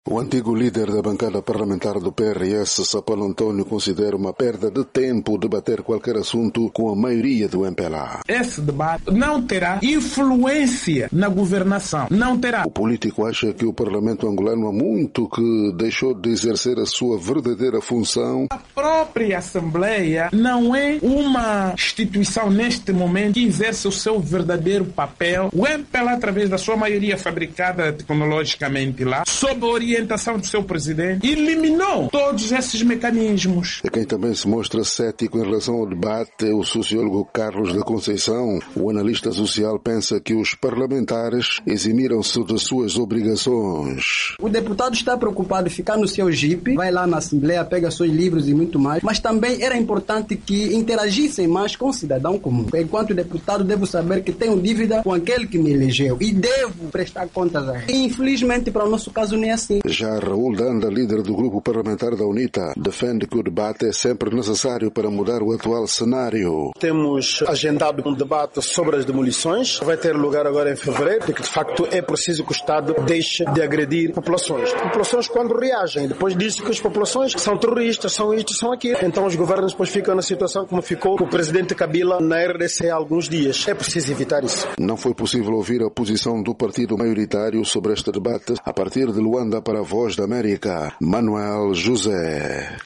O antigo líder da bancada parlamentar do PRS, Sapolo António, considera uma perda de tempo debater qualquer assunto com a maioria do MPLA. Esse debate não terá influência na governação, não terá. O político acha que o parlamento angolano há muito que deixou de exercer a sua verdadeira função. A própria Assembleia não é uma instituição neste momento que exerce o seu verdadeiro papel. O MPLA, através da sua maioria fabricada tecnologicamente lá, sob a orientação do seu presidente, eliminou todos esses mecanismos. E quem também se mostra cético em relação ao debate é o sociólogo Carlos da Conceição. O analista social pensa que os parlamentares eximiram-se de suas obrigações. O deputado está preocupado em ficar no seu jipe, vai lá na Assembleia, pega seus livros e muito mais, mas também era importante que interagissem mais com o cidadão comum. Enquanto deputado, devo saber que tenho dívida com aquele que me elegeu e devo prestar contas a ele. Infelizmente, para o nosso caso, não é assim. Já Raul Danda, líder do grupo parlamentar da UNITA, defende que o debate é sempre necessário para mudar o atual cenário. Temos agendado um debate sobre as demolições. Vai ter lugar agora em fevereiro, porque de facto é preciso que o Estado deixe de agredir populações. Populações quando reagem, depois dizem que as populações são terroristas, são isto, são aquilo. Então os governos depois ficam na situação como ficou o presidente Kabila na RDC há alguns dias. É preciso evitar isso. Não foi possível ouvir a posição do partido maioritário sobre este debate a partir de Luanda para a Voz da América, Manuel José.